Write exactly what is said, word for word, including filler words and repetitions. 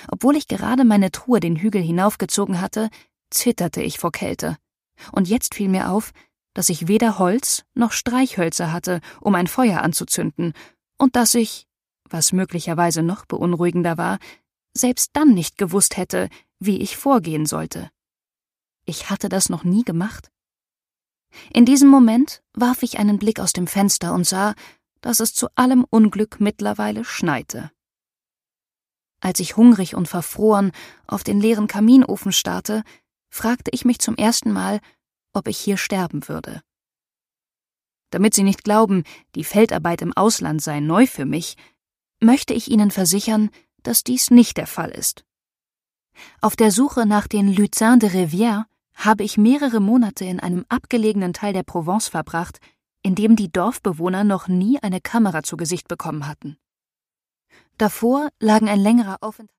Obwohl ich gerade meine Truhe den Hügel hinaufgezogen hatte, zitterte ich vor Kälte. Und jetzt fiel mir auf, dass ich weder Holz noch Streichhölzer hatte, um ein Feuer anzuzünden, und dass ich, was möglicherweise noch beunruhigender war, selbst dann nicht gewusst hätte, wie ich vorgehen sollte. Ich hatte das noch nie gemacht. In diesem Moment warf ich einen Blick aus dem Fenster und sah, dass es zu allem Unglück mittlerweile schneite. Als ich hungrig und verfroren auf den leeren Kaminofen starrte, fragte ich mich zum ersten Mal, ob ich hier sterben würde. Damit Sie nicht glauben, die Feldarbeit im Ausland sei neu für mich, möchte ich Ihnen versichern, dass dies nicht der Fall ist. Auf der Suche nach den Lutins de Rivière habe ich mehrere Monate in einem abgelegenen Teil der Provence verbracht, in dem die Dorfbewohner noch nie eine Kamera zu Gesicht bekommen hatten. Davor lagen ein längerer Aufenthalt